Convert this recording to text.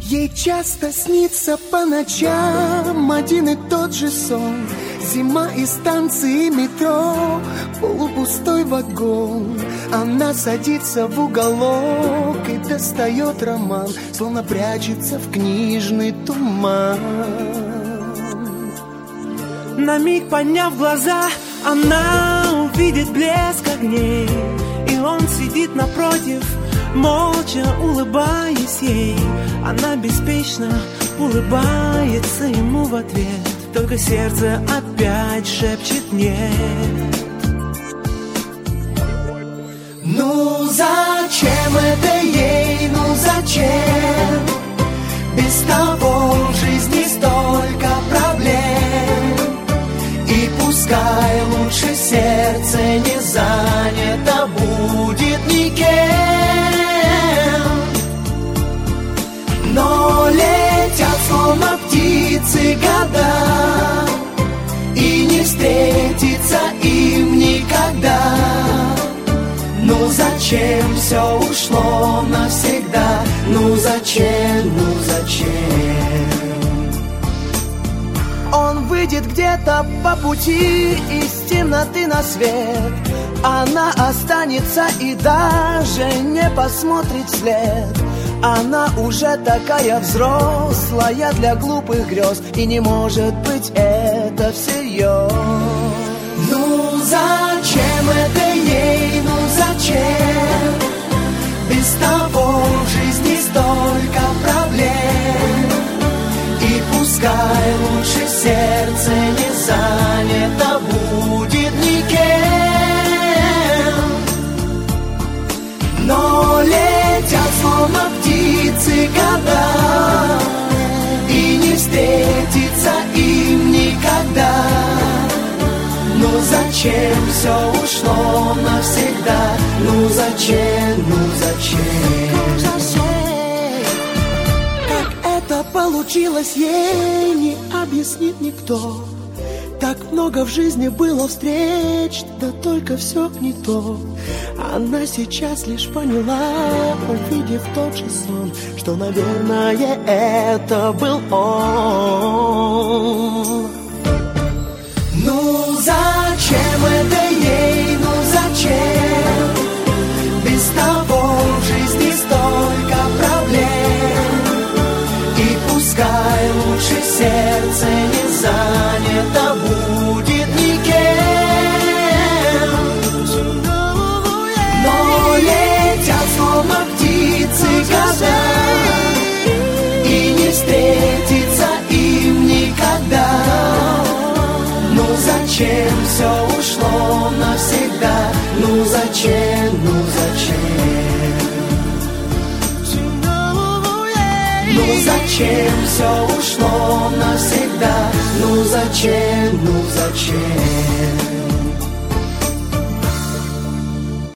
Ей часто снится по ночам один и тот же сон. Зима и станции метро, полупустой вагон. Она садится в уголок и достает роман, словно прячется в книжный туман. На миг подняв глаза, она увидит блеск огней, и он сидит напротив, молча улыбаясь ей. Она беспечно улыбается ему в ответ, только сердце опять шепчет нет. Ну зачем это ей, ну зачем? Без того в жизни столько проблем. И пускай лучше сердце не занято будет никем. Но летят словно птицы года, и не встретиться им никогда. Ну зачем все ушло навсегда? Ну зачем, ну зачем? Он выйдет где-то по пути из темноты на свет. Она останется и даже не посмотрит вслед. Она уже такая взрослая для глупых грез, и не может быть это всерьез. Ну зачем это ей, ну зачем? Без того в жизни столько проблем. И пускай лучше сердце не занято будет никем. Но летят словно птицы года, и не встретиться им никогда. Ну зачем все ушло навсегда? Ну зачем, ну зачем? Как это получилось, ей не объяснит никто. Так много в жизни было встреч, да только все не то. Она сейчас лишь поняла, увидев тот же сон, что, наверное, это был он. Ну зачем это ей, ну зачем? Без того в жизни столько проблем. И пускай лучше сердце не занято будет никем. Но летят словно птицы года, и не встретиться им никогда. Ну зачем все ушло навсегда? Ну зачем, ну зачем? Ну зачем все ушло навсегда? Ну зачем, ну зачем?